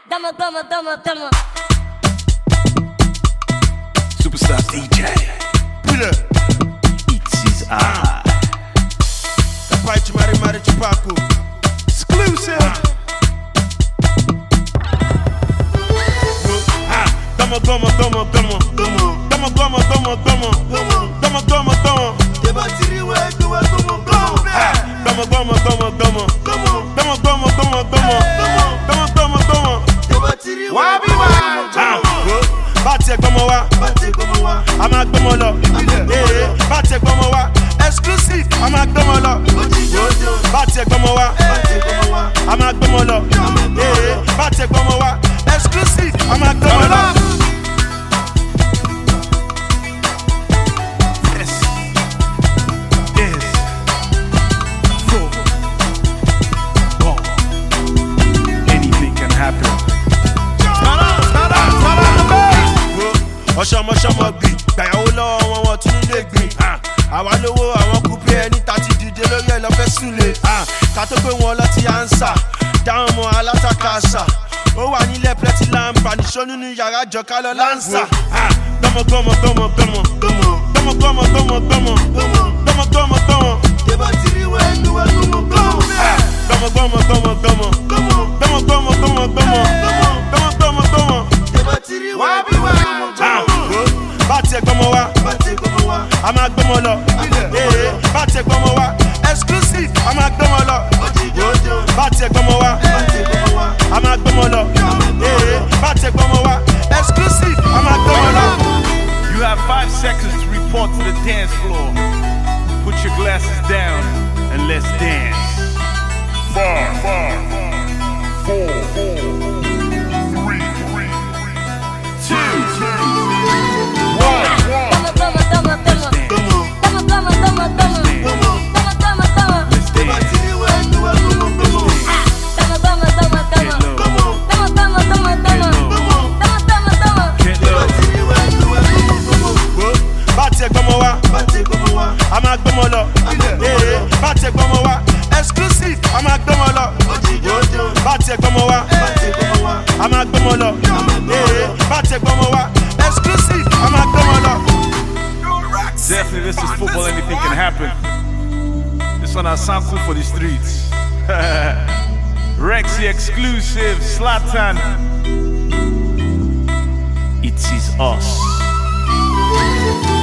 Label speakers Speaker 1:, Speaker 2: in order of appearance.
Speaker 1: Superstar DJ.
Speaker 2: Pula.
Speaker 1: It is I.
Speaker 2: Pai de Mari de Paco.
Speaker 1: Exclusive.
Speaker 2: Bate como wa, ama como lo. Bate como wa, exclusive, ama como lo. Bate como wa, ama como lo. Bate como wa, exclusive, ama como lo. Ọ̀ṣọ́mọṣọ́mọ gbì, gbàyàwó lọ́wọ́ wọn tún nílé gbì. Àwa lówó àwọn kúpé ẹni tàti dìde lórí ẹ̀ lọ́fẹ́ súnlé. Ká tó pé wọn lọ ti ànsà, dáhùn mọ́ alátakàṣà. Ó wà nílẹ̀ plẹ́tì láǹbà, níṣó nínú yàrá jọ̀ká lọ láǹsà. Gbọ́mọ. Tẹ́bà tí rí wẹ́ ẹnu wẹ́ gbọ́mọ. Tẹ́bà tí rí wẹ́ ẹnu wẹ́ gbọ́mọ. Bate como wa, ama gbọ́mọ lọ. Bate como wa, exclusive, ama gbọ́mọ lọ. Bate como wa, ama gbọ́mọ lọ. Bate como wa, exclusive, ama gbọ́mọ lọ.
Speaker 1: You have 5 seconds to report to the dance floor. Put your glasses down and let's dance. 5, 4, 3, 2, 1.
Speaker 2: Bate como wa, ama gbọ́mọ lọ. Bate como wa, exclusive, ama gbọ́mọ lọ. Bate como wa, ama gbọ́mọ lọ. Bate como wa, exclusive, ama gbọ́mọ lọ.
Speaker 1: Definitely, this is football. Anything can happen. This one has sound cool for the streets. Rexy exclusive, Zlatan. It is us.